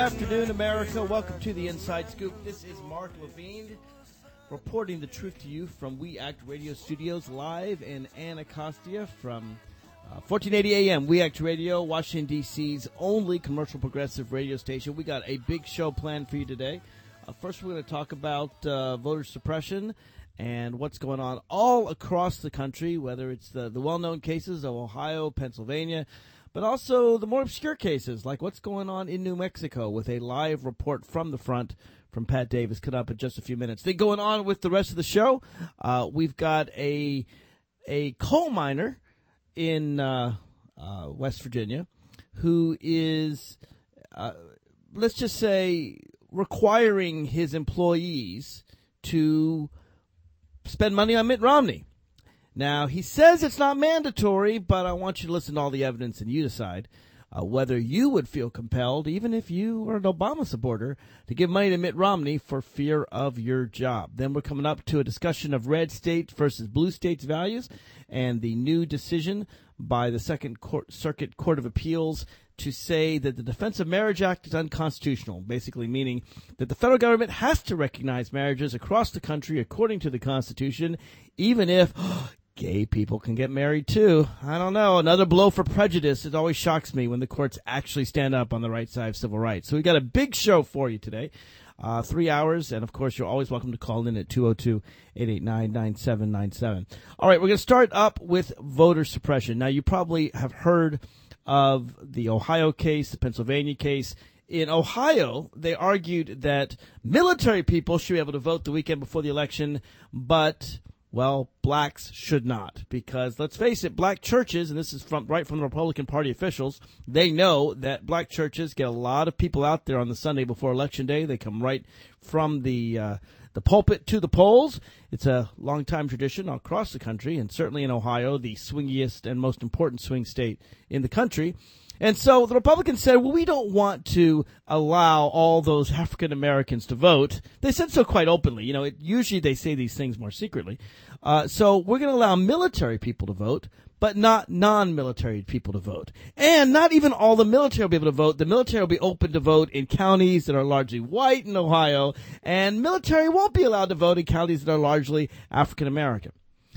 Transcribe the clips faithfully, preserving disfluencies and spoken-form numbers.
afternoon, America. Welcome to the Inside Scoop. This is Mark Levine reporting the truth to you from We Act Radio Studios live in Anacostia from uh, fourteen eighty A M. We Act Radio, Washington, D C's only commercial progressive radio station. We got a big show planned for you today. Uh, first, we're going to talk about uh, voter suppression and what's going on all across the country, whether it's the, the well-known cases of Ohio, Pennsylvania, but also the more obscure cases, like what's going on in New Mexico, with a live report from the front from Pat Davis coming up in just a few minutes. Then going on with the rest of the show, uh, we've got a a coal miner in uh, uh, West Virginia who is, uh, let's just say, requiring his employees to spend money on Mitt Romney. Now, he says it's not mandatory, but I want you to listen to all the evidence and you decide uh, whether you would feel compelled, even if you were an Obama supporter, to give money to Mitt Romney for fear of your job. Then we're coming up to a discussion of red states versus blue states values and the new decision by the Second Court, Circuit Court of Appeals to say that the Defense of Marriage Act is unconstitutional, basically meaning that the federal government has to recognize marriages across the country according to the Constitution, even if gay people can get married too. I don't know. Another blow for prejudice. It always shocks me when the courts actually stand up on the right side of civil rights. So we got a big show for you today. Uh, three hours, and of course, you're always welcome to call in at two oh two, eight eight nine, nine seven nine seven. All right, we're going to start up with voter suppression. Now, you probably have heard of the Ohio case, the Pennsylvania case. In Ohio, they argued that military people should be able to vote the weekend before the election, but, well, blacks should not. Because, let's face it, black churches, and this is from right from the Republican Party officials, they know that black churches get a lot of people out there on the Sunday before Election Day. They come right from the uh, the pulpit to the polls. It's a long-time tradition across the country, and certainly in Ohio, the swingiest and most important swing state in the country. And so the Republicans said, well, we don't want to allow all those African Americans to vote. They said so quite openly. You know, it, usually they say these things more secretly. Uh, so we're going to allow military people to vote, but not non-military people to vote. And not even all the military will be able to vote. The military will be open to vote in counties that are largely white in Ohio, and military won't be allowed to vote in counties that are largely African American.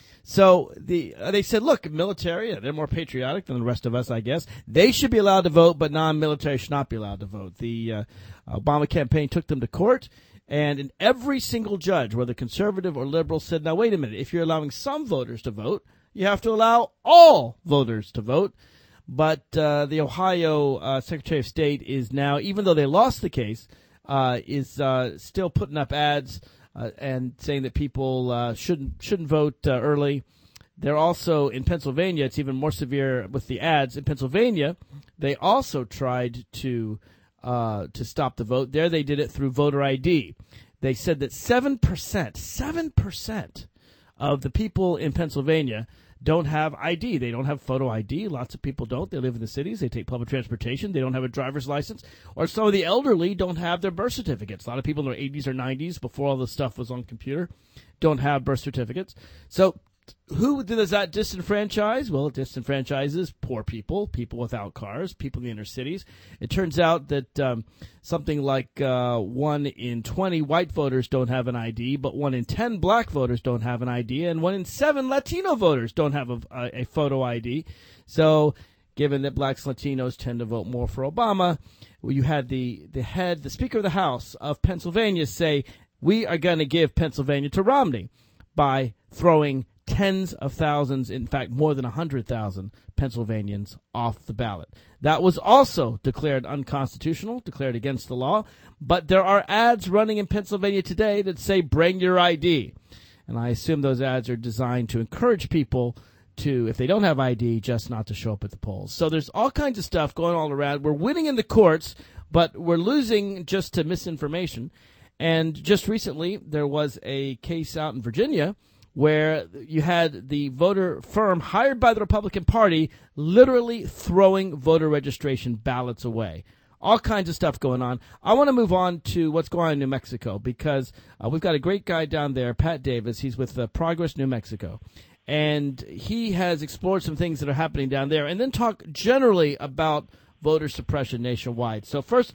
So the uh, they said, look, military, they're more patriotic than the rest of us, I guess. They should be allowed to vote, but non-military should not be allowed to vote. The uh, Obama campaign took them to court, and in every single judge, whether conservative or liberal, said, now, wait a minute, if you're allowing some voters to vote, you have to allow all voters to vote. But uh, the Ohio uh, Secretary of State is now, even though they lost the case, uh, is uh, still putting up ads Uh, and saying that people uh, shouldn't shouldn't vote uh, early. They're also, in Pennsylvania, it's even more severe with the ads. In Pennsylvania, they also tried to uh, to stop the vote. There they did it through voter I D. They said that seven percent, seven percent of the people in Pennsylvania don't have I D. They don't have photo I D. Lots of people don't. They live in the cities. They take public transportation. They don't have a driver's license. Or some of the elderly don't have their birth certificates. A lot of people in their eighties or nineties, before all this stuff was on computer, don't have birth certificates. So who does that disenfranchise? Well, it disenfranchises poor people, people without cars, people in the inner cities. It turns out that um, something like uh, one in twenty white voters don't have an I D, but one in ten black voters don't have an I D, and one in seven Latino voters don't have a, a, a photo I D. So given that blacks and Latinos tend to vote more for Obama, well, you had the, the head, the Speaker of the House of Pennsylvania say, we are going to give Pennsylvania to Romney by throwing tens of thousands, in fact, more than one hundred thousand Pennsylvanians off the ballot. That was also declared unconstitutional, declared against the law. But there are ads running in Pennsylvania today that say, bring your I D. And I assume those ads are designed to encourage people to, if they don't have I D, just not to show up at the polls. So there's all kinds of stuff going all around. We're winning in the courts, but we're losing just to misinformation. And just recently, there was a case out in Virginia where you had the voter firm hired by the Republican Party literally throwing voter registration ballots away. All kinds of stuff going on. I want to move on to what's going on in New Mexico because uh, we've got a great guy down there, Pat Davis. He's with uh, Progress New Mexico. And he has explored some things that are happening down there and then talk generally about voter suppression nationwide. So first,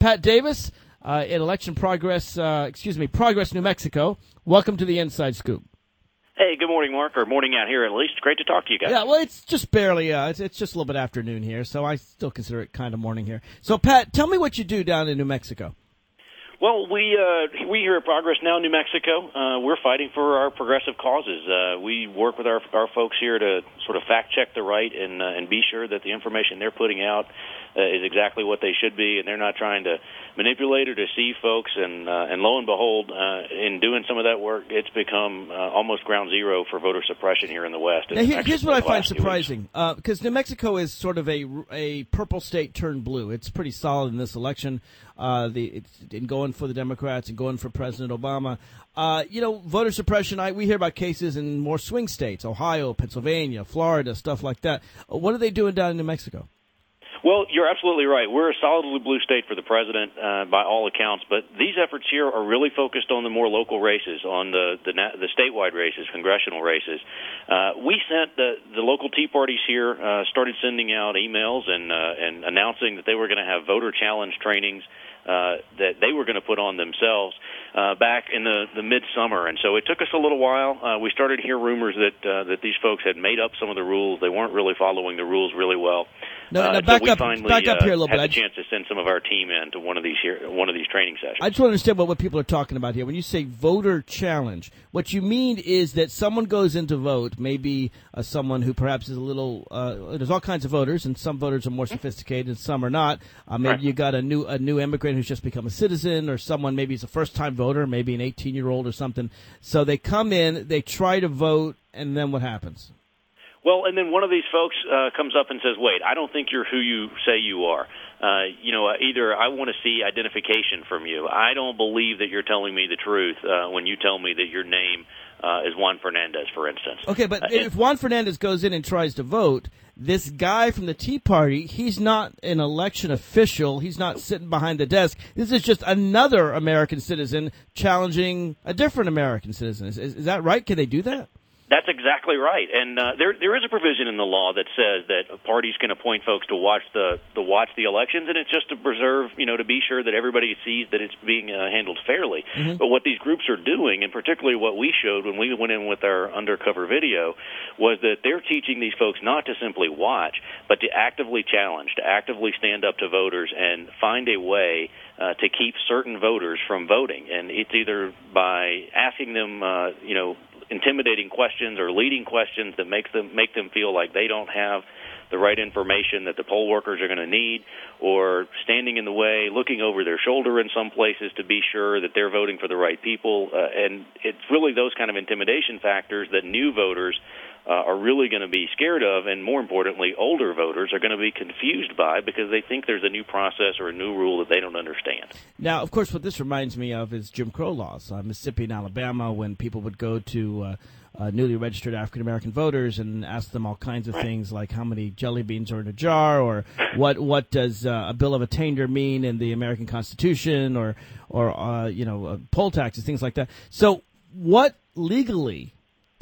Pat Davis uh, in Election Progress, uh, excuse me, Progress, New Mexico. Welcome to the Inside Scoop. Hey, good morning, Mark, or morning out here at least. Great to talk to you guys. Yeah, well, it's just barely, uh, it's, it's just a little bit afternoon here, so I still consider it kind of morning here. So, Pat, tell me what you do down in New Mexico. Well, we uh, we here at Progress Now, New Mexico, uh, we're fighting for our progressive causes. Uh, we work with our our folks here to sort of fact check the right and uh, and be sure that the information they're putting out uh, is exactly what they should be, and they're not trying to manipulate or deceive folks. And uh, and lo and behold, uh, in doing some of that work, it's become uh, almost ground zero for voter suppression here in the West. Now, here, here's what I find surprising, uh, because New Mexico is sort of a a purple state turned blue. It's pretty solid in this election. Uh, the it's in going for the Democrats and going for President Obama. Uh, you know, voter suppression. I we hear about cases in more swing states: Ohio, Pennsylvania, Florida, stuff like that. Uh, what are they doing down in New Mexico? Well, you're absolutely right. We're a solidly blue state for the president uh, by all accounts, but these efforts here are really focused on the more local races, on the the, the statewide races, congressional races. Uh, we sent the the local Tea parties here uh, started sending out emails and uh, and announcing that they were going to have voter challenge trainings uh, that they were going to put on themselves uh, back in the the midsummer, and so it took us a little while. Uh, we started to hear rumors that uh, that these folks had made up some of the rules. They weren't really following the rules really well. No, uh, no, so back we up, finally, back up uh, here a little had bit. the chance to send some of our team in to one of these here, one of these training sessions. I just want to understand what, what people are talking about here. When you say voter challenge, what you mean is that someone goes in to vote, maybe uh, someone who perhaps is a little, uh, there's all kinds of voters, and some voters are more sophisticated and some are not. Uh, maybe Right. you got a new a new immigrant who's just become a citizen, or someone maybe is a first-time voter, maybe an eighteen-year-old or something. So they come in, they try to vote, and then what happens? Well, and then one of these folks uh, comes up and says, wait, I don't think you're who you say you are. Uh, you know, either I want to see identification from you. I don't believe that you're telling me the truth uh, when you tell me that your name uh, is Juan Fernandez, for instance. Okay, but uh, if Juan Fernandez goes in and tries to vote, this guy from the Tea Party, he's not an election official. He's not sitting behind the desk. This is just another American citizen challenging a different American citizen. Is, is, is that right? Can they do that? That's exactly right, and uh, there there is a provision in the law that says that parties can appoint folks to watch the to watch the elections, and it's just to preserve, you know, to be sure that everybody sees that it's being uh, handled fairly. Mm-hmm. But what these groups are doing, and particularly what we showed when we went in with our undercover video, was that they're teaching these folks not to simply watch, but to actively challenge, to actively stand up to voters and find a way uh, to keep certain voters from voting, and it's either by asking them, uh, you know. intimidating questions or leading questions that makes them make them feel like they don't have the right information that the poll workers are going to need, or standing in the way, looking over their shoulder in some places to be sure that they're voting for the right people. Uh, and it's really those kind of intimidation factors that new voters uh, are really going to be scared of, and more importantly, older voters are going to be confused by because they think there's a new process or a new rule that they don't understand. Now, of course, what this reminds me of is Jim Crow laws. Uh, Mississippi and Alabama, when people would go to uh, uh, newly registered African-American voters and ask them all kinds of things like how many jelly beans are in a jar, or what what does uh, a bill of attainder mean in the American Constitution, or, or uh, you know, uh, poll taxes, things like that. So what legally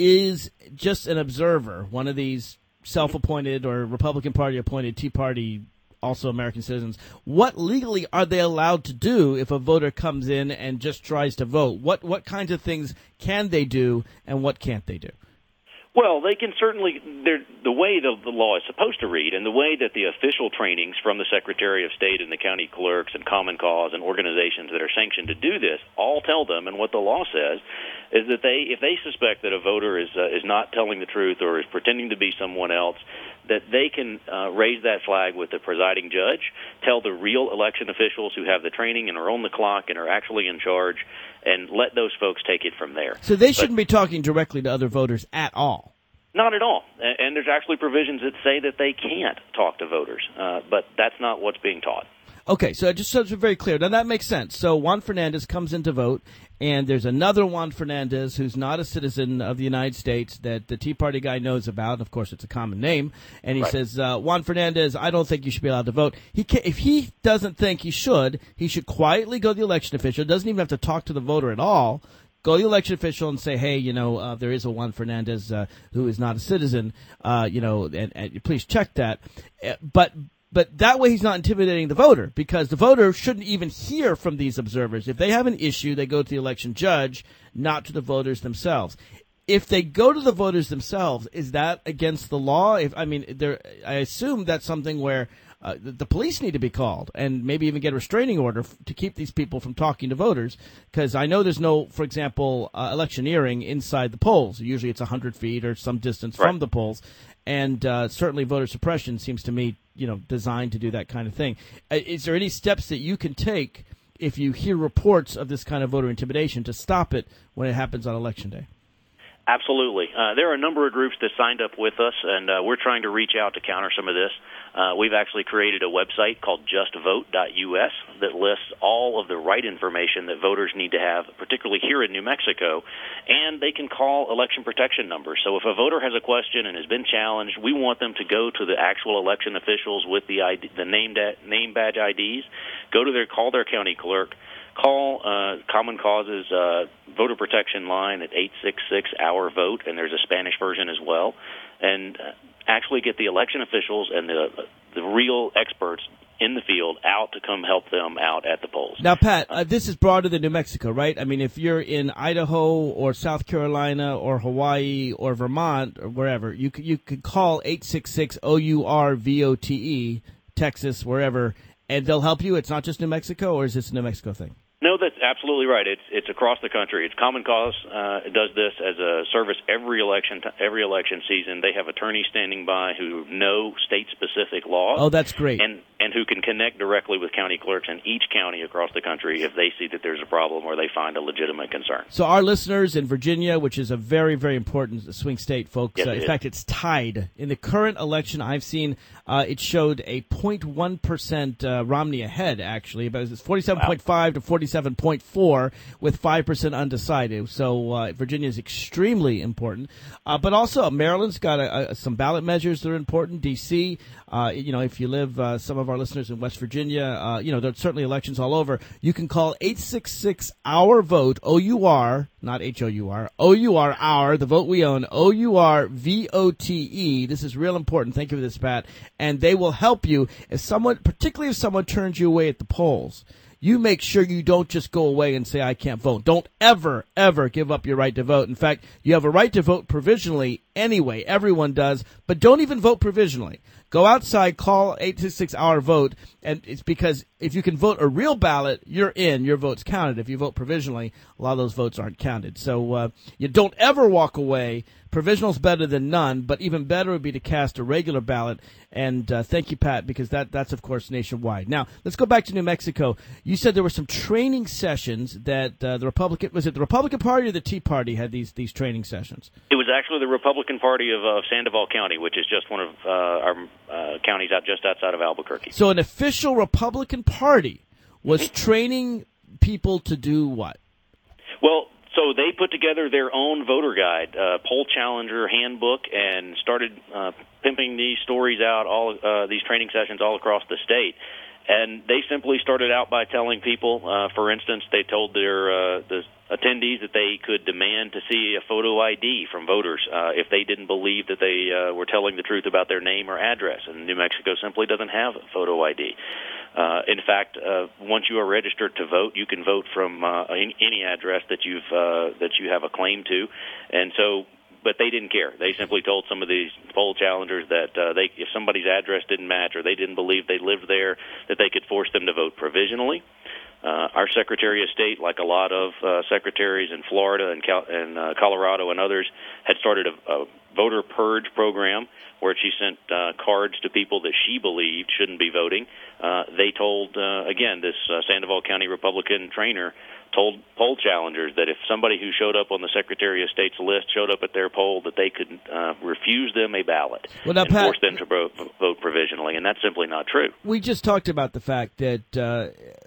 is just an observer, one of these self-appointed or Republican Party-appointed Tea Party, also American citizens, what legally are they allowed to do if a voter comes in and just tries to vote? What what kinds of things can they do, and what can't they do? Well, they can certainly, the way the, the law is supposed to read, and the way that the official trainings from the Secretary of State and the county clerks and Common Cause and organizations that are sanctioned to do this all tell them, and what the law says, is that they, if they suspect that a voter is uh, is not telling the truth or is pretending to be someone else, that they can uh, raise that flag with the presiding judge, tell the real election officials who have the training and are on the clock and are actually in charge, and let those folks take it from there. So they but, shouldn't be talking directly to other voters at all? Not at all. And, and there's actually provisions that say that they can't talk to voters, uh, but that's not what's being taught. Okay, so just so it's very clear. Now, that makes sense. So Juan Fernandez comes in to vote, and there's another Juan Fernandez who's not a citizen of the United States that the Tea Party guy knows about. And of course, it's a common name. And he right. says, uh, Juan Fernandez, I don't think you should be allowed to vote. He can, if he doesn't think he should, he should quietly go to the election official, doesn't even have to talk to the voter at all, go to the election official and say, hey, you know, uh, there is a Juan Fernandez uh, who is not a citizen, uh, you know, and, and please check that. Uh, but But that way he's not intimidating the voter, because the voter shouldn't even hear from these observers. If they have an issue, they go to the election judge, not to the voters themselves. If they go to the voters themselves, is that against the law? If I mean, there, I assume that's something where uh, the, the police need to be called and maybe even get a restraining order f- to keep these people from talking to voters. Because I know there's no, for example, uh, electioneering inside the polls. Usually it's one hundred feet or some distance right. from the polls. And uh, certainly voter suppression seems to me, you know, designed to do that kind of thing. Uh, is there any steps that you can take if you hear reports of this kind of voter intimidation to stop it when it happens on Election Day? Absolutely. Uh, there are a number of groups that signed up with us, and uh, we're trying to reach out to counter some of this. Uh, we've actually created a website called just vote dot U S that lists all of the right information that voters need to have, particularly here in New Mexico, and they can call election protection numbers. So if a voter has a question and has been challenged, we want them to go to the actual election officials with the I D, the name, da- name badge I Ds, go to their, call their county clerk, call uh, Common Cause's uh, voter protection line at eight six six our vote, and there's a Spanish version as well, and uh, actually get the election officials and the the real experts in the field out to come help them out at the polls. Now, Pat, uh, this is broader than New Mexico, right? I mean, if you're in Idaho or South Carolina or Hawaii or Vermont or wherever, you could, you could call eight six six O U R V O T E, Texas, wherever, and they'll help you. It's not just New Mexico, or is this a New Mexico thing? No, that's absolutely right. It's it's across the country. It's Common Cause uh, does this as a service every election every election season. They have attorneys standing by who know state-specific laws. Oh, that's great. And and who can connect directly with county clerks in each county across the country if they see that there's a problem or they find a legitimate concern. So our listeners in Virginia, which is a very, very important swing state, folks, yes, uh, in is. fact, it's tied. In the current election I've seen, uh, it showed a zero point one percent uh, Romney ahead, actually. About it's forty-seven point five wow. to forty-seven point four with five percent undecided. So uh, Virginia is extremely important. Uh, but also Maryland's got a, a, some ballot measures that are important. D C, uh, you know, if you live, uh, some of our listeners in West Virginia, uh, you know, there's certainly elections all over. You can call eight six six our vote, O U R, not H O U R, O U R, our, the vote we own, O U R V O T E. This is real important. Thank you for this, Pat. And they will help you if someone, particularly if someone turns you away at the polls. You make sure you don't just go away and say, I can't vote. Don't ever, ever give up your right to vote. In fact, you have a right to vote provisionally anyway. Everyone does. But don't even vote provisionally. Go outside, call eight six six our vote, and it's because if you can vote a real ballot, you're in. Your vote's counted. If you vote provisionally, a lot of those votes aren't counted. So uh, you don't ever walk away. Provisional's better than none, but even better would be to cast a regular ballot. And uh, thank you, Pat, because that that's, of course, nationwide. Now, let's go back to New Mexico. You said there were some training sessions that uh, the Republican – was it the Republican Party or the Tea Party had these, these training sessions? It was actually the Republican Party of uh, Sandoval County, which is just one of uh, our uh, counties out just outside of Albuquerque. So an official Republican Party was mm-hmm. training people to do what? Well, so they put together their own voter guide, uh, poll challenger handbook, and started uh, pimping these stories out, all uh, these training sessions all across the state. And they simply started out by telling people, uh, for instance, they told their uh, the attendees that they could demand to see a photo I D from voters uh, if they didn't believe that they uh, were telling the truth about their name or address. And New Mexico simply doesn't have a photo I D. Uh, in fact, uh, once you are registered to vote, you can vote from uh, any address that you've uh, that you have a claim to, and so. But they didn't care. They simply told some of these poll challengers that uh, they, if somebody's address didn't match or they didn't believe they lived there, that they could force them to vote provisionally. Uh, our Secretary of State, like a lot of uh, secretaries in Florida and, Cal- and uh, Colorado and others, had started a, a voter purge program where she sent uh, cards to people that she believed shouldn't be voting. Uh, they told, uh, again, this uh, Sandoval County Republican trainer told poll challengers that if somebody who showed up on the Secretary of State's list showed up at their poll, that they could uh, refuse them a ballot well, now, and Pat, force them to vote, vote provisionally, and that's simply not true. We just talked about the fact that uh,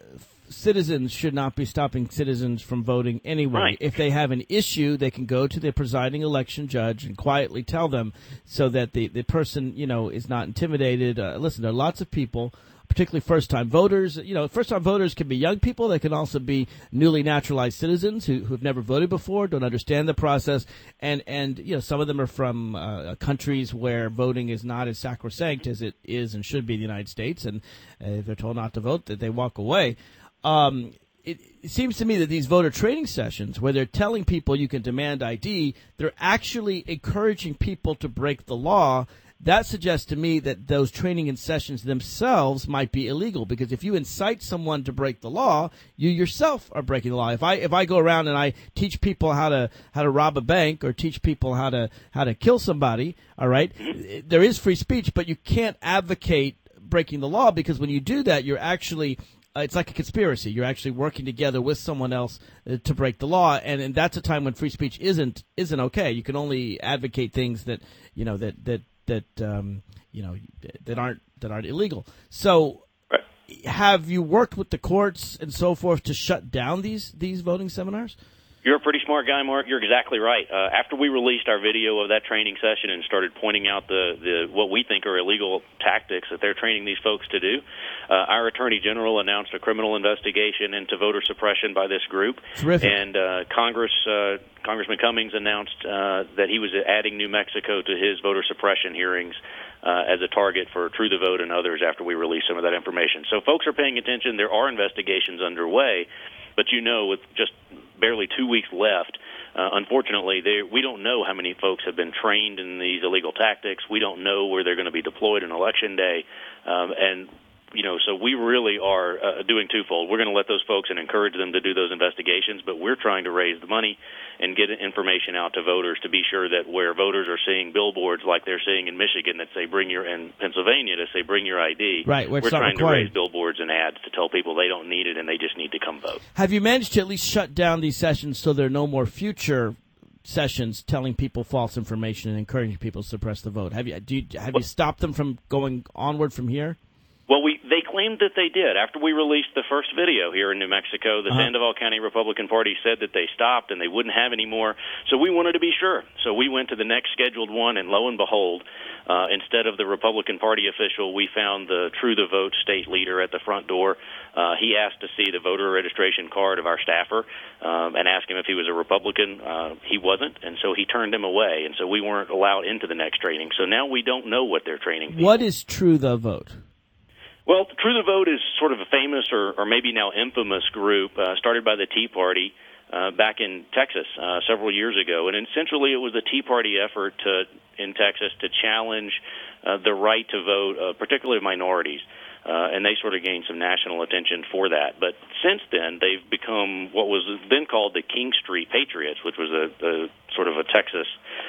citizens should not be stopping citizens from voting anyway. Right. If they have an issue, they can go to the presiding election judge and quietly tell them so that the, the person, you know, is not intimidated. Uh, listen, there are lots of people particularly first-time voters. You know, first-time voters can be young people. They can also be newly naturalized citizens who who've never voted before, don't understand the process, and and you know, some of them are from uh, countries where voting is not as sacrosanct as it is and should be in the United States, and uh, if they're told not to vote, that they walk away. Um, It, it seems to me that these voter training sessions, where they're telling people you can demand I D, they're actually encouraging people to break the law. That suggests to me that those training and sessions themselves might be illegal, because if you incite someone to break the law, you yourself are breaking the law. If I if I go around and I teach people how to how to rob a bank or teach people how to how to kill somebody, all right, there is free speech, but you can't advocate breaking the law, because when you do that, you're actually Uh, it's like a conspiracy. You're actually working together with someone else uh, to break the law, and, and that's a time when free speech isn't isn't okay. You can only advocate things that you know that that that um, you know that aren't that aren't illegal. So, right. Have you worked with the courts and so forth to shut down these these voting seminars? You're a pretty smart guy, Mark. You're exactly right. Uh, after we released our video of that training session and started pointing out the, the what we think are illegal tactics that they're training these folks to do, uh, our Attorney General announced a criminal investigation into voter suppression by this group. Terrific. And uh, Congress, uh, Congressman Cummings announced uh, that he was adding New Mexico to his voter suppression hearings uh, as a target for True the Vote and others after we released some of that information. So folks are paying attention. There are investigations underway, but you know, with just barely two weeks left, uh, unfortunately, they, we don't know how many folks have been trained in these illegal tactics. We don't know where they're going to be deployed on Election Day. Um, and, you know, so we really are uh, doing twofold. We're going to let those folks and encourage them to do those investigations, but we're trying to raise the money and get information out to voters to be sure that where voters are seeing billboards like they're seeing in Michigan that say bring your, in Pennsylvania to say bring your I D, right, we're trying required. to raise billboards and ads to tell people they don't need it and they just need to come vote. Have you managed to at least shut down these sessions so there are no more future sessions telling people false information and encouraging people to suppress the vote? Have you do you, have you stopped them from going onward from here? Well, we they claimed that they did. After we released the first video here in New Mexico, the uh-huh. Sandoval County Republican Party said that they stopped and they wouldn't have any more. So we wanted to be sure. So we went to the next scheduled one, and lo and behold, uh, instead of the Republican Party official, we found the True the Vote state leader at the front door. Uh, he asked to see the voter registration card of our staffer um, and asked him if he was a Republican. Uh, he wasn't, and so he turned him away, and so we weren't allowed into the next training. So now we don't know what they're training people. What is True the Vote? Well, True the Vote is sort of a famous or, or maybe now infamous group uh, started by the Tea Party uh, back in Texas uh, several years ago. And essentially it was a Tea Party effort to, in Texas to challenge uh, the right to vote, uh, particularly minorities. Uh, and they sort of gained some national attention for that. But since then, they've become what was then called the King Street Patriots, which was a, a sort of a Texas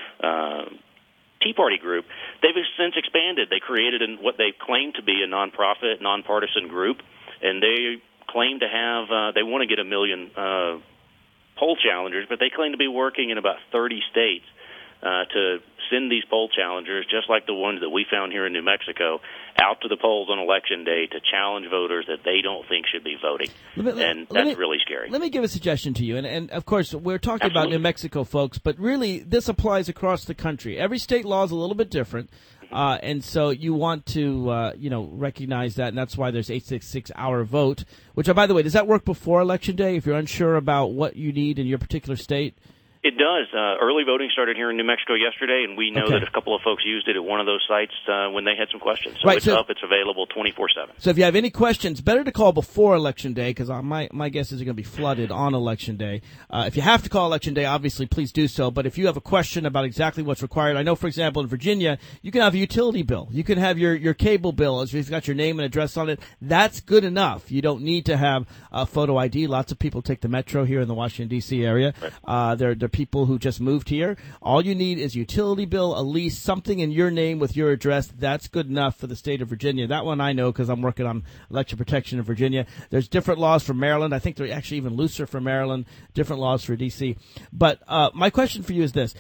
uh Tea Party group. They've since expanded. They created an, what they claim to be a nonprofit, nonpartisan group, and they claim to have, uh, they want to get a million uh, poll challengers, but they claim to be working in about thirty states uh, to send these poll challengers, just like the ones that we found here in New Mexico, out to the polls on Election Day to challenge voters that they don't think should be voting. Let me, and let, that's let me, really scary. Let me give a suggestion to you. And, and of course, we're talking Absolutely. about New Mexico, folks, but really this applies across the country. Every state law is a little bit different. Uh, and so you want to, uh, you know, recognize that, and that's why there's eight six six Our Vote, which, oh, by the way, does that work before Election Day if you're unsure about what you need in your particular state? It does. Uh, early voting started here in New Mexico yesterday, and we know okay. that a couple of folks used it at one of those sites uh, when they had some questions. So right, it's so, up. It's available twenty-four seven. So if you have any questions, better to call before Election Day, because my, my guess is you're going to be flooded on Election Day. Uh, if you have to call Election Day, obviously, please do so. But if you have a question about exactly what's required, I know, for example, in Virginia, you can have a utility bill. You can have your, your cable bill. If it's got your name and address on it, that's good enough. You don't need to have a photo I D. Lots of people take the metro here in the Washington, D C area. Right. Uh, there, there are people who just moved here. All you need is a utility bill, a lease, something in your name with your address. That's good enough for the state of Virginia. That one I know because I'm working on election protection in Virginia. There's different laws for Maryland. I think they're actually even looser for Maryland, different laws for D C. But uh, my question for you is this.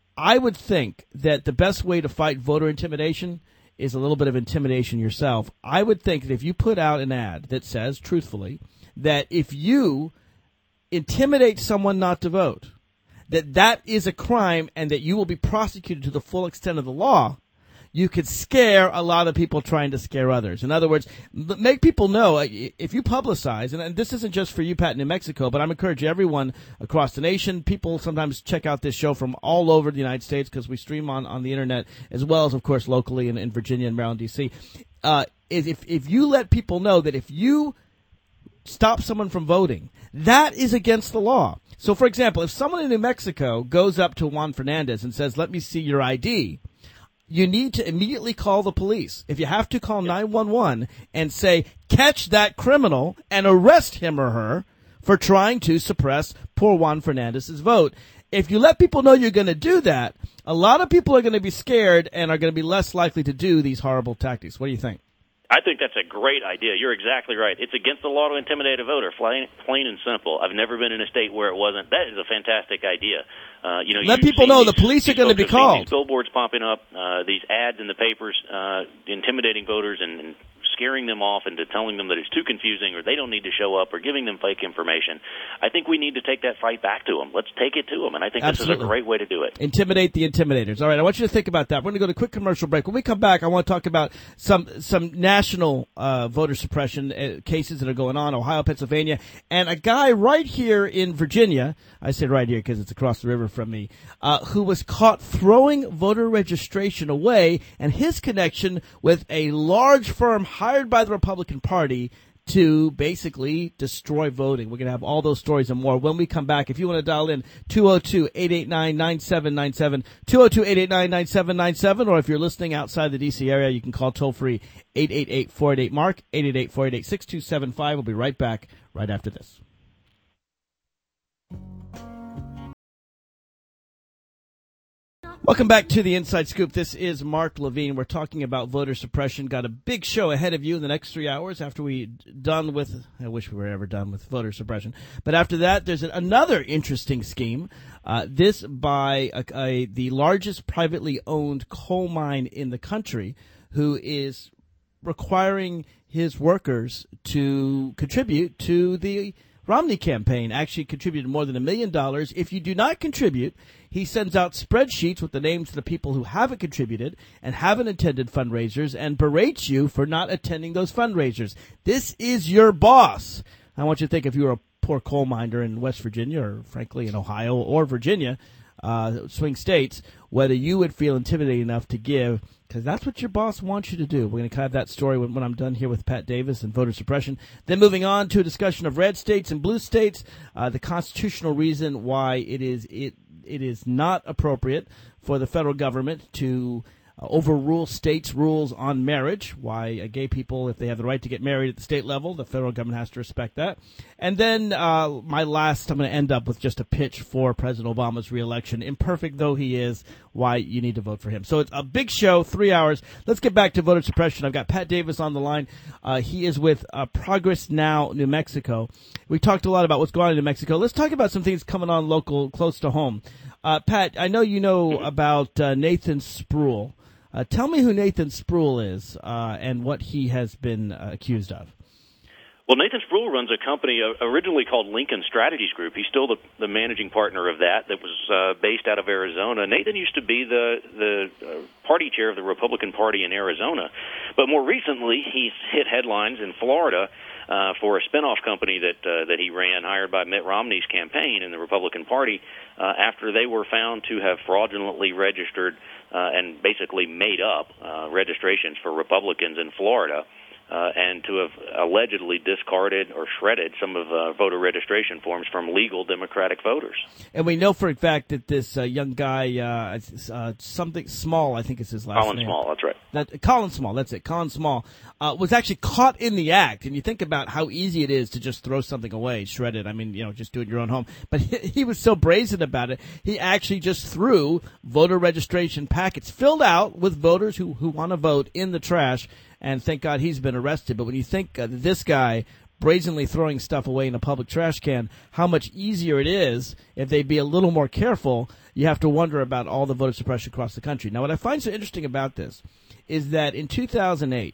I would think that the best way to fight voter intimidation is a little bit of intimidation yourself. I would think that if you put out an ad that says, truthfully, that if you intimidate someone not to vote, that that is a crime and that you will be prosecuted to the full extent of the law, you could scare a lot of people trying to scare others. In other words, make people know, if you publicize, and this isn't just for you, Pat, in New Mexico, but I'm encouraging everyone across the nation. People sometimes check out this show from all over the United States because we stream on, on the internet, as well as, of course, locally in, in Virginia and Maryland, D C Uh, is if, if you let people know that if you stop someone from voting, that is against the law. So, for example, if someone in New Mexico goes up to Juan Fernandez and says, let me see your I D, you need to immediately call the police. If you have to, call nine one one and say, catch that criminal and arrest him or her for trying to suppress poor Juan Fernandez's vote. If you let people know you're going to do that, a lot of people are going to be scared and are going to be less likely to do these horrible tactics. What do you think? I think that's a great idea. You're exactly right. It's against the law to intimidate a voter, plain, plain and simple. I've never been in a state where it wasn't. That is a fantastic idea. Uh, you know, let people know these, the police are going to be called. These billboards popping up, uh, these ads in the papers, uh, intimidating voters and, and scaring them off into telling them that it's too confusing or they don't need to show up or giving them fake information. I think we need to take that fight back to them. Let's take it to them, and I think Absolutely. This is a great way to do it. Intimidate the intimidators. All right, I want you to think about that. We're going to go to a quick commercial break. When we come back, I want to talk about some some national uh, voter suppression uh, cases that are going on, Ohio, Pennsylvania, and a guy right here in Virginia, I say right here because it's across the river from me, uh, who was caught throwing voter registration away, and his connection with a large firm hired by the Republican Party to basically destroy voting. We're going to have all those stories and more when we come back. If you want to dial in, two oh two, eight eight nine, nine seven nine seven, two oh two, eight eight nine, nine seven nine seven, or if you're listening outside the D C area, you can call toll-free eight eight eight, four eight eight, MARK, eight eight eight, four eight eight, six two seven five. We'll be right back right after this. Welcome back to the Inside Scoop. This is Mark Levine. We're talking about voter suppression. Got a big show ahead of you in the next three hours after we done with, I wish we were ever done with voter suppression. But after that, there's another interesting scheme. Uh, this by a, a, the largest privately owned coal mine in the country, who is requiring his workers to contribute to the Romney campaign. Actually contributed more than a million dollars. If you do not contribute, he sends out spreadsheets with the names of the people who haven't contributed and haven't attended fundraisers and berates you for not attending those fundraisers. This is your boss. I want you to think, if you were a poor coal miner in West Virginia or, frankly, in Ohio or Virginia, uh, swing states, whether you would feel intimidated enough to give, because that's what your boss wants you to do. We're going to have that story when, when I'm done here with Pat Davis and voter suppression. Then moving on to a discussion of red states and blue states, uh, the constitutional reason why it is it it is not appropriate for the federal government to Uh, overrule states' rules on marriage, why uh, gay people, if they have the right to get married at the state level, the federal government has to respect that. And then uh, my last, I'm going to end up with just a pitch for President Obama's reelection, imperfect though he is, why you need to vote for him. So it's a big show, three hours. Let's get back to voter suppression. I've got Pat Davis on the line. Uh, he is with uh, Progress Now, New Mexico. We talked a lot about what's going on in New Mexico. Let's talk about some things coming on local, close to home. Uh, Pat, I know you know about uh, Nathan Spruill. Uh, tell me who Nathan Spruill is uh, and what he has been uh, accused of. Well, Nathan Spruill runs a company uh, originally called Lincoln Strategies Group. He's still the, the managing partner of that that was uh, based out of Arizona. Nathan used to be the, the uh, party chair of the Republican Party in Arizona. But more recently, he's hit headlines in Florida uh, for a spinoff company that uh, that he ran, hired by Mitt Romney's campaign in the Republican Party, uh, after they were found to have fraudulently registered uh, and basically made up uh, registrations for Republicans in Florida. Uh, and to have allegedly discarded or shredded some of uh, voter registration forms from legal Democratic voters. And we know for a fact that this uh, young guy, uh, uh, something Small, I think is his last Colin name. Small, that's right. That, Colin Small, that's it. Colin Small uh, was actually caught in the act. And you think about how easy it is to just throw something away, shred it. I mean, you know, just do it in your own home. But he, he was so brazen about it, he actually just threw voter registration packets filled out with voters who, who want to vote in the trash. And thank God he's been arrested. But when you think uh, this guy brazenly throwing stuff away in a public trash can, how much easier it is if they'd be a little more careful, you have to wonder about all the voter suppression across the country. Now, what I find so interesting about this is that in two thousand eight,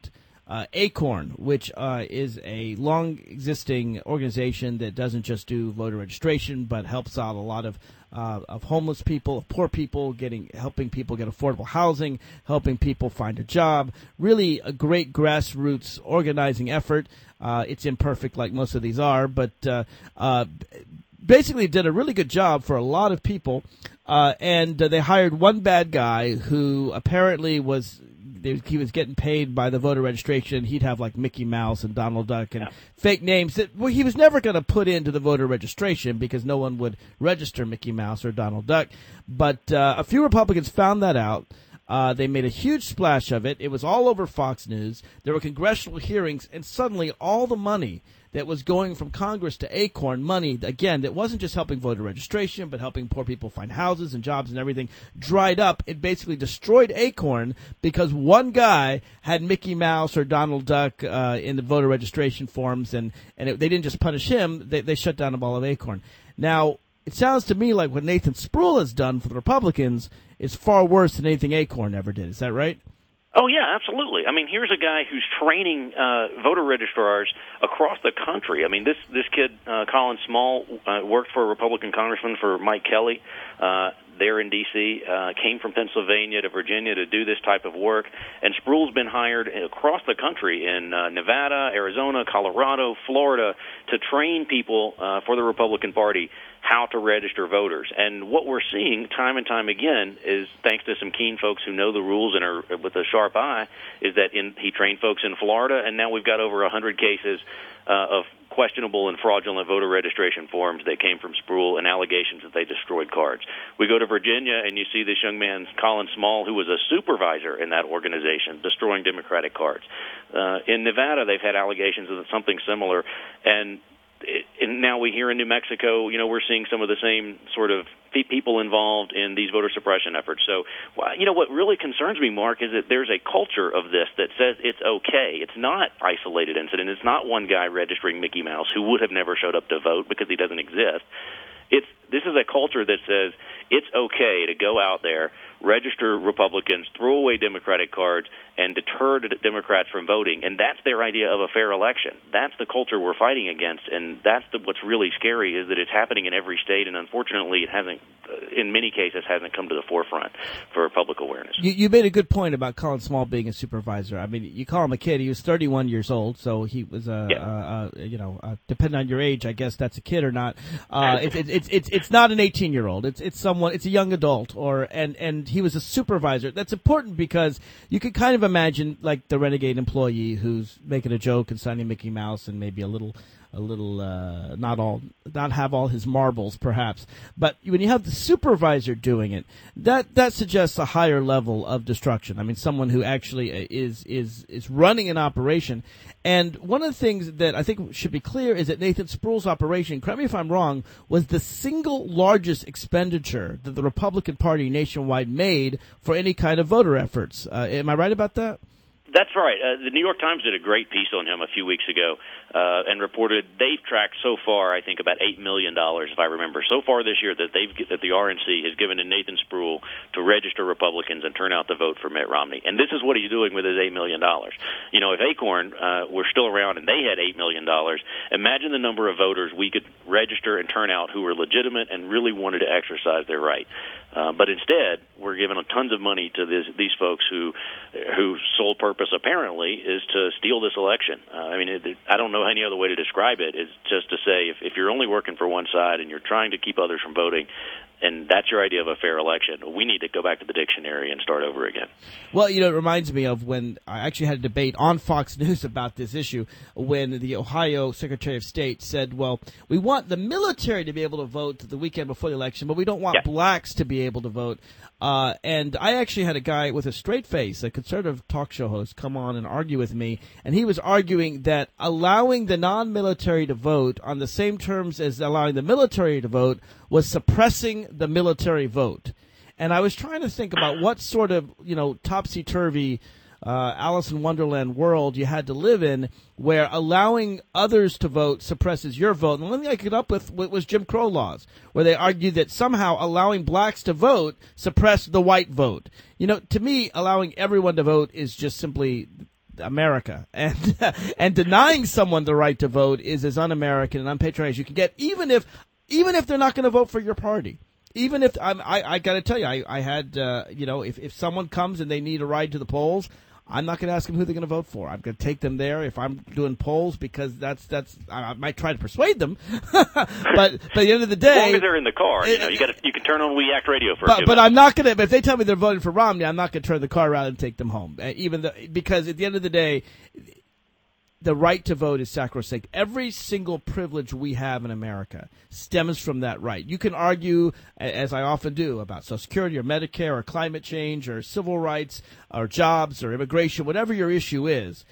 uh, ACORN, which uh, is a long-existing organization that doesn't just do voter registration, but helps out a lot of uh, of homeless people, of poor people, getting helping people get affordable housing, helping people find a job. Really a great grassroots organizing effort. Uh, it's imperfect, like most of these are, but uh, uh, basically did a really good job for a lot of people. Uh, and uh, they hired one bad guy who apparently was they, he was getting paid by the voter registration. He'd have like Mickey Mouse and Donald Duck and yeah. fake names that well, he was never going to put into the voter registration because no one would register Mickey Mouse or Donald Duck. But uh, a few Republicans found that out. Uh, they made a huge splash of it. It was all over Fox News. There were congressional hearings, and suddenly all the money that was going from Congress to ACORN, money, again, that wasn't just helping voter registration, but helping poor people find houses and jobs and everything, dried up. It basically destroyed ACORN because one guy had Mickey Mouse or Donald Duck uh, in the voter registration forms, and, and it, they didn't just punish him, they, they shut down all of ACORN. Now, it sounds to me like what Nathan Spruill has done for the Republicans is far worse than anything ACORN ever did. Is that right? Oh, yeah, absolutely. I mean, here's a guy who's training uh, voter registrars across the country. I mean, this this kid, uh, Colin Small, uh, worked for a Republican congressman for Mike Kelly uh, there in D C, uh, came from Pennsylvania to Virginia to do this type of work. And Spruill's been hired across the country in uh, Nevada, Arizona, Colorado, Florida to train people uh, for the Republican Party how to register voters. And what we're seeing time and time again is, thanks to some keen folks who know the rules and are with a sharp eye, is that in, he trained folks in Florida, and now we've got over one hundred cases uh, of questionable and fraudulent voter registration forms that came from Spruill and allegations that they destroyed cards. We go to Virginia, and you see this young man, Colin Small, who was a supervisor in that organization, destroying Democratic cards. Uh, in Nevada, they've had allegations of something similar, and and now we hear in New Mexico, you know, we're seeing some of the same sort of people involved in these voter suppression efforts. So, you know, what really concerns me, Mark, is that there's a culture of this that says it's okay. It's not isolated incident. It's not one guy registering Mickey Mouse who would have never showed up to vote because he doesn't exist. It's this is a culture that says it's okay to go out there, register Republicans, throw away Democratic cards, and deter Democrats from voting. And that's their idea of a fair election. That's the culture we're fighting against, and that's the, what's really scary is that it's happening in every state, and unfortunately it hasn't, in many cases, hasn't come to the forefront for public awareness. You, you made a good point about Colin Small being a supervisor. I mean, you call him a kid. He was thirty-one years old, so he was a, yeah. uh, uh, you know, uh, depending on your age, I guess that's a kid or not. Uh, it's, it's, it's, it's, it's not an eighteen-year-old. It's, it's someone, it's a young adult, or, and, and he was a supervisor. That's important because you could kind of imagine like the renegade employee who's making a joke and signing Mickey Mouse and maybe a little, a little, uh, not all, not have all his marbles perhaps. But when you have the supervisor doing it, that, that suggests a higher level of destruction. I mean, someone who actually is, is, is running an operation. And one of the things that I think should be clear is that Nathan Spruill's operation, correct me if I'm wrong, was the single largest expenditure that the Republican Party nationwide made for any kind of voter efforts. Uh, am I right about that? That's right. Uh, the New York Times did a great piece on him a few weeks ago uh, and reported they've tracked so far, I think, about eight million dollars, if I remember, so far this year that they've that the R N C has given to Nathan Spruill to register Republicans and turn out the vote for Mitt Romney. And this is what he's doing with his eight million dollars. You know, if ACORN uh, were still around and they had eight million dollars, imagine the number of voters we could register and turn out who were legitimate and really wanted to exercise their right. Uh, but instead, we're giving tons of money to this, these folks who, whose sole purpose apparently is to steal this election. Uh, I mean, it, it, I don't know any other way to describe it. It's just to say if, if you're only working for one side and you're trying to keep others from voting, and that's your idea of a fair election, we need to go back to the dictionary and start over again. Well, you know, it reminds me of when I actually had a debate on Fox News about this issue when the Ohio Secretary of State said, well, we want the military to be able to vote the weekend before the election, but we don't want yeah. blacks to be able to vote. Uh, and I actually had a guy with a straight face, a conservative talk show host, come on and argue with me, and he was arguing that allowing the non-military to vote on the same terms as allowing the military to vote was suppressing the military vote. And I was trying to think about what sort of, you know, topsy-turvy uh, Alice in Wonderland world you had to live in where allowing others to vote suppresses your vote. And the only thing I could up with was Jim Crow laws, where they argued that somehow allowing blacks to vote suppressed the white vote. You know, to me, allowing everyone to vote is just simply America, and and denying someone the right to vote is as un-American and unpatriotic as you can get, even if even if they're not going to vote for your party. Even if I'm, I, I got to tell you, I, I had, uh, you know, if, if someone comes and they need a ride to the polls, I'm not going to ask them who they're going to vote for. I'm going to take them there if I'm doing polls, because that's that's I might try to persuade them, but but at the end of the day, as long as they're in the car, you know, you got you can turn on We Act Radio for. But, a few but minutes. I'm not going to. But if they tell me they're voting for Romney, I'm not going to turn the car around and take them home. Uh, even the, because at the end of the day, the right to vote is sacrosanct. Every single privilege we have in America stems from that right. You can argue, as I often do, about Social Security or Medicare or climate change or civil rights or jobs or immigration, whatever your issue is.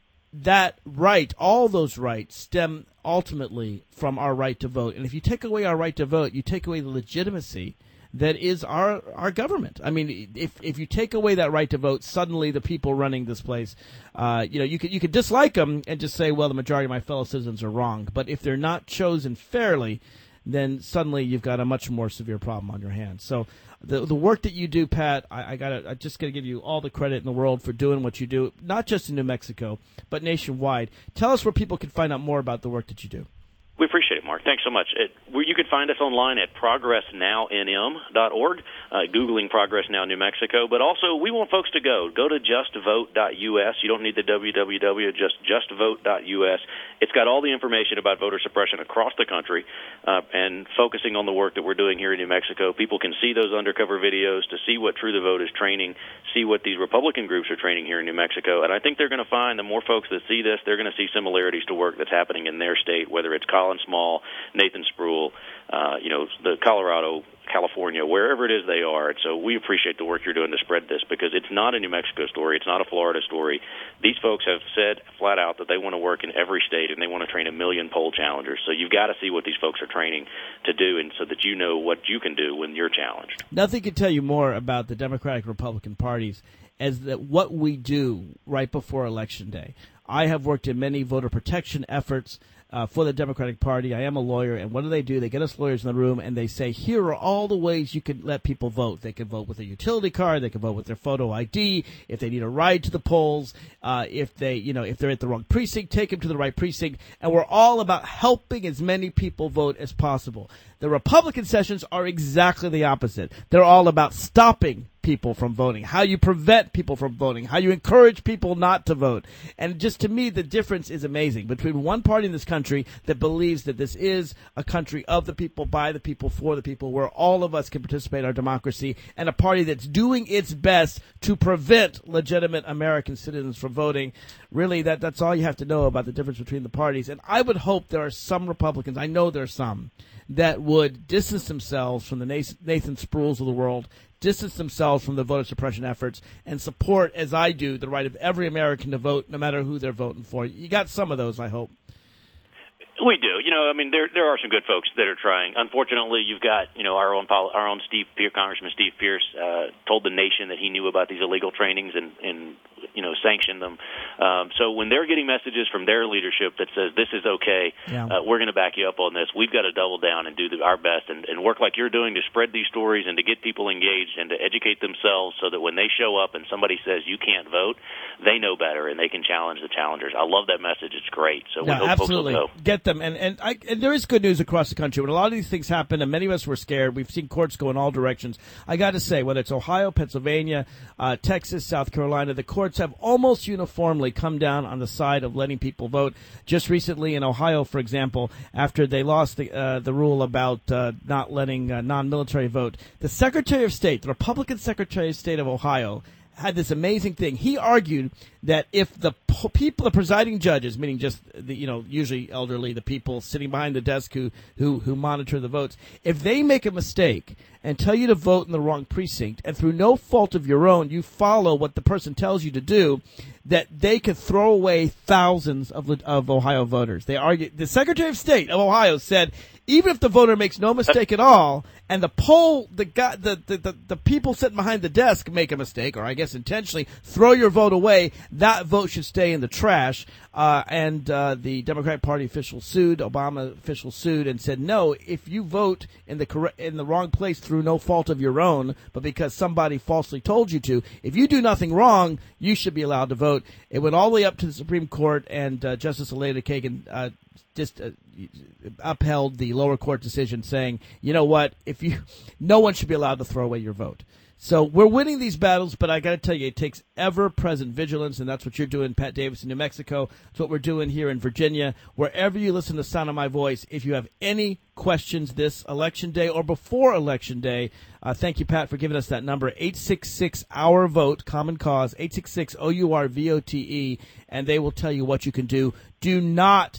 That right, all those rights stem ultimately from our right to vote. And if you take away our right to vote, you take away the legitimacy that is our our government. I mean, if if you take away that right to vote, suddenly the people running this place, uh, you know, you could you could dislike them and just say, well, the majority of my fellow citizens are wrong. But if they're not chosen fairly, then suddenly you've got a much more severe problem on your hands. So the the work that you do, Pat, I, I got I just got to give you all the credit in the world for doing what you do, not just in New Mexico, but nationwide. Tell us where people can find out more about the work that you do. We appreciate it, Mark. Thanks so much. It, you can find us online at progress now n m dot org, uh, Googling Progress Now New Mexico. But also, we want folks to go. Go to just vote dot u s. You don't need the www, just just vote dot u s. It's got all the information about voter suppression across the country, uh, and focusing on the work that we're doing here in New Mexico. People can see those undercover videos to see what True the Vote is training, see what these Republican groups are training here in New Mexico. And I think they're going to find the more folks that see this, they're going to see similarities to work that's happening in their state, whether it's Colin Small, Nathan Spruill, uh, you know, the Colorado, California, wherever it is they are. And so we appreciate the work you're doing to spread this, because it's not a New Mexico story. It's not a Florida story. These folks have said flat out that they want to work in every state and they want to train a million poll challengers. So you've got to see what these folks are training to do, and so that you know what you can do when you're challenged. Nothing can tell you more about the Democratic Republican parties as that what we do right before Election Day. I have worked in many voter protection efforts Uh, for the Democratic Party. I am a lawyer, and what do they do? They get us lawyers in the room, and they say, here are all the ways you can let people vote. They can vote with a utility card. They can vote with their photo I D. If they need a ride to the polls, uh, if they, you know, if they're at the wrong precinct, take them to the right precinct. And we're all about helping as many people vote as possible. The Republican sessions are exactly the opposite. They're all about stopping people from voting, how you prevent people from voting, how you encourage people not to vote. And just to me, the difference is amazing between one party in this country that believes that this is a country of the people, by the people, for the people, where all of us can participate in our democracy, and a party that's doing its best to prevent legitimate American citizens from voting. Really, that that's all you have to know about the difference between the parties. And I would hope there are some Republicans, I know there are some, that would distance themselves from the Nathan Spruills of the world, distance themselves from the voter suppression efforts, and support, as I do, the right of every American to vote, no matter who they're voting for. You got some of those, I hope. We do. You know, I mean, there there are some good folks that are trying. Unfortunately, you've got, you know, our own our own Steve Pierce, Congressman Steve Pierce, uh, told the nation that he knew about these illegal trainings and, and you know, sanctioned them. Um, so when they're getting messages from their leadership that says this is okay, yeah. uh, we're going to back you up on this, we've got to double down and do the, our best and, and work like you're doing to spread these stories and to get people engaged and to educate themselves so that when they show up and somebody says you can't vote, they know better and they can challenge the challengers. I love that message. It's great. So we no, hope absolutely. folks will go. Get them. And and, I, and there is good news across the country. When a lot of these things happen, and many of us were scared, we've seen courts go in all directions. I got to say, whether it's Ohio, Pennsylvania, uh, Texas, South Carolina, the courts have almost uniformly come down on the side of letting people vote. Just recently in Ohio, for example, after they lost the, uh, the rule about uh, not letting uh, non-military vote, the Secretary of State, the Republican Secretary of State of Ohio, had this amazing thing. He argued that if the people, the presiding judges, meaning just the, you know, usually elderly, the people sitting behind the desk who, who, who monitor the votes, if they make a mistake and tell you to vote in the wrong precinct, and through no fault of your own, you follow what the person tells you to do, that they could throw away thousands of, of Ohio voters. They argued, the Secretary of State of Ohio said, even if the voter makes no mistake at all, and the poll, the guy, the, the, the, the people sitting behind the desk make a mistake, or I guess intentionally throw your vote away, that vote should stay in the trash. Uh, and uh, the Democratic Party official sued, Obama official sued, and said, no, if you vote in the correct, in the wrong place through no fault of your own, but because somebody falsely told you to, if you do nothing wrong, you should be allowed to vote. It went all the way up to the Supreme Court, and uh, Justice Alito Kagan uh, just uh, upheld the lower court decision, saying, you know what, if you, no one should be allowed to throw away your vote. So we're winning these battles, but I got to tell you, it takes ever-present vigilance, and that's what you're doing, Pat Davis, in New Mexico. It's what we're doing here in Virginia. Wherever you listen to the sound of my voice, if you have any questions this Election Day or before Election Day, uh, thank you, Pat, for giving us that number, eight six six, our vote, Common Cause, eight six six, O U R V O T E, and they will tell you what you can do. Do not,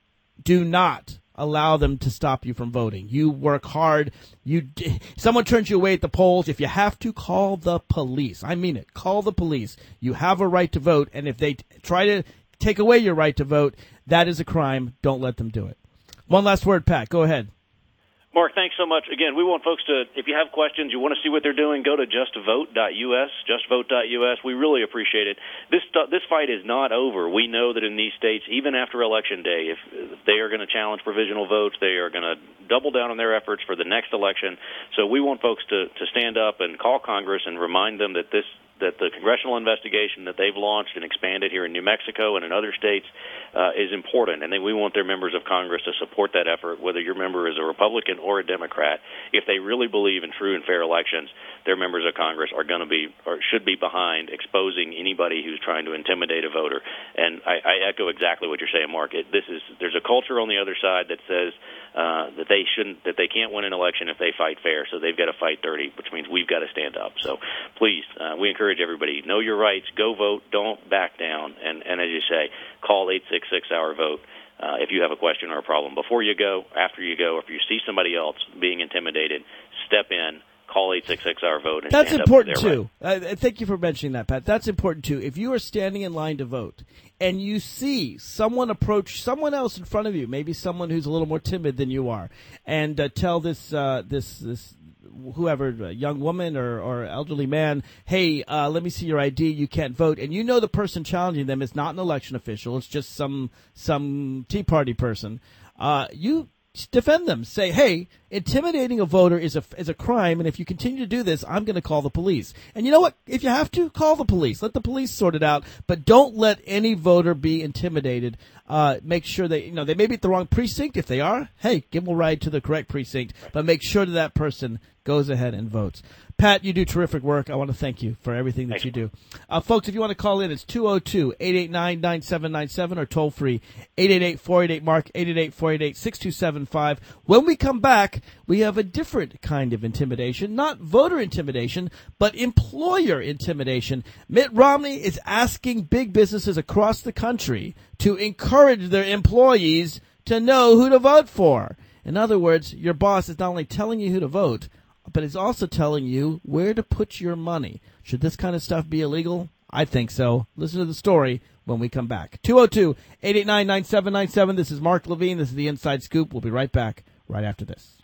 do not allow them to stop you from voting. You work hard. You, someone turns you away at the polls. If you have to, call the police. I mean it. Call the police. You have a right to vote, and if they t- try to take away your right to vote, that is a crime. Don't let them do it. One last word, Pat. Go ahead. Mark, thanks so much. Again, we want folks to, if you have questions, you want to see what they're doing, go to just vote dot U S, just vote dot U S. We really appreciate it. This this fight is not over. We know that in these states, even after Election Day, if, if they are going to challenge provisional votes, they are going to double down on their efforts for the next election. So we want folks to, to stand up and call Congress and remind them that this that the congressional investigation that they've launched and expanded here in New Mexico and in other states uh, is important, and then we want their members of Congress to support that effort, whether your member is a Republican or a Democrat. If they really believe in true and fair elections, their members of Congress are going to be or should be behind exposing anybody who's trying to intimidate a voter. And I, I echo exactly what you're saying, Mark. It, this is there's a culture on the other side that says uh, that they shouldn't, that they can't win an election if they fight fair, so they've got to fight dirty, which means we've got to stand up. So please, uh, we encourage everybody, know your rights, go vote, don't back down, and, and as you say, call eight six six, our vote uh, if you have a question or a problem. Before you go, after you go, if you see somebody else being intimidated, step in, call eight six six, our vote. And That's stand important, up for their too. Uh, thank you for mentioning that, Pat. That's important, too. If you are standing in line to vote and you see someone approach someone else in front of you, maybe someone who's a little more timid than you are, and uh, tell this uh, this this whoever, a young woman or, or elderly man, hey, uh, let me see your I D, you can't vote, and you know the person challenging them is not an election official, it's just some some Tea Party person, uh, you defend them. Say, hey, intimidating a voter is a, is a crime, and if you continue to do this, I'm going to call the police. And you know what? If you have to, call the police. Let the police sort it out, but don't let any voter be intimidated. Uh, make sure that, you know, they may be at the wrong precinct. If they are, hey, give them a ride to the correct precinct, but make sure that that person goes ahead and votes. Pat, you do terrific work. I want to thank you for everything that you do. Uh, folks, if you want to call in, it's two oh two, eight eight nine, nine seven nine seven or toll free eight eight eight, four eight eight, MARK, eight eight eight, four eight eight, six two seven five. When we come back, we have a different kind of intimidation, not voter intimidation, but employer intimidation. Mitt Romney is asking big businesses across the country to encourage their employees to know who to vote for. In other words, your boss is not only telling you who to vote, but it's also telling you where to put your money. Should this kind of stuff be illegal? I think so. Listen to the story when we come back. two oh two, eight eight nine, nine seven nine seven. This is Mark Levine. This is The Inside Scoop. We'll be right back right after this.